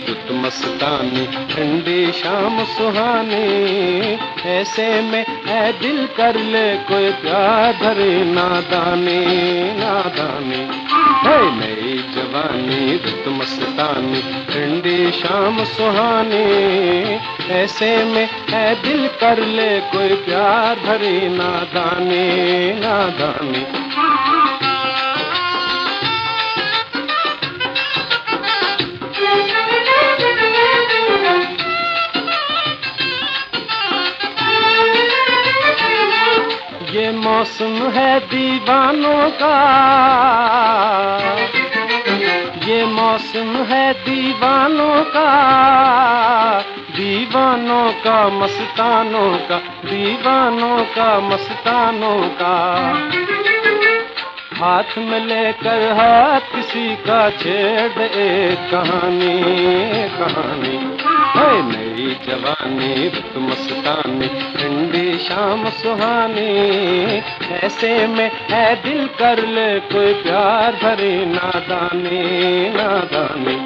रुत मस्तानी ठंडी शाम सुहानी, ऐसे में ऐ दिल कर ले कोई प्यार भरी नादानी नादानी। है नई जवानी रुत मस्तानी ठंडी शाम सुहानी, ऐसे में ऐ दिल कर ले कोई प्यार भरी नादानी नादानी। ये मौसम है दीवानों का, ये मौसम है दीवानों का, दीवानों का मस्तानों का, दीवानों का मस्तानों का। हाथ में लेकर हाथ किसी का छेड़ एक कहानी कहानी। है नई जवानी रुत मस्तानी ठंडी शाम सुहानी, ऐसे में है दिल कर ले कोई प्यार भरी नादानी नादानी।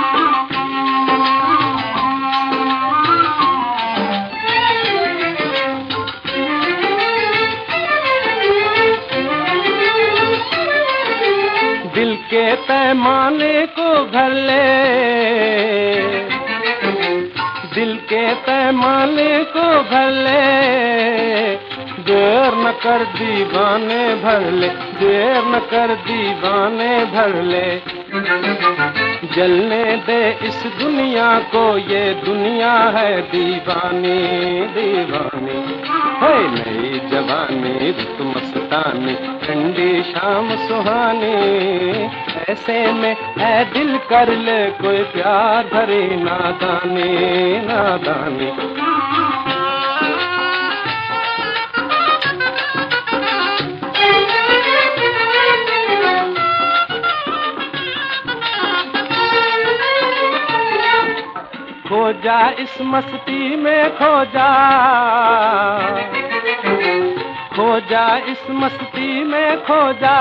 दिल के पैमाने को भर ले, दिल के पैमाने को भर ले, देर न कर दीवाने भर ले, देर न कर दीवाने भर ले। जलने दे इस दुनिया को, ये दुनिया है दीवानी दीवानी। है नई जवानी रुत मस्तानी ठंडी शाम सुहानी, ऐसे में ऐ दिल कर ले कोई प्यार भरी नादानी नादानी। खो जा इस मस्ती में खो जा, खो जा इस मस्ती में खो जा,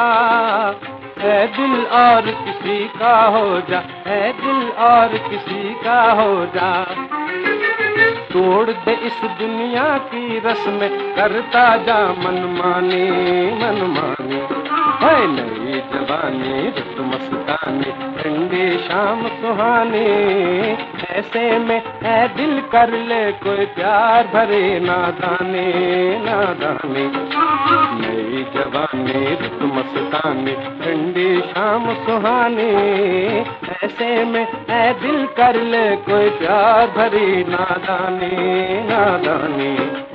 ऐ दिल और किसी का हो जा, ऐ दिल और किसी का हो जा। तोड़ दे इस दुनिया की रस्म करता जा मनमानी मनमानी। है नई जवानी रुत मस्तानी ठंडी शाम सुहानी, ऐसे में ऐ दिल कर ले कोई प्यार भरी नादानी नादानी। नई जवानी रुत मस्तानी ठंडी शाम सुहानी, ऐसे में ऐ दिल कर ले कोई प्यार भरी नादानी नादानी।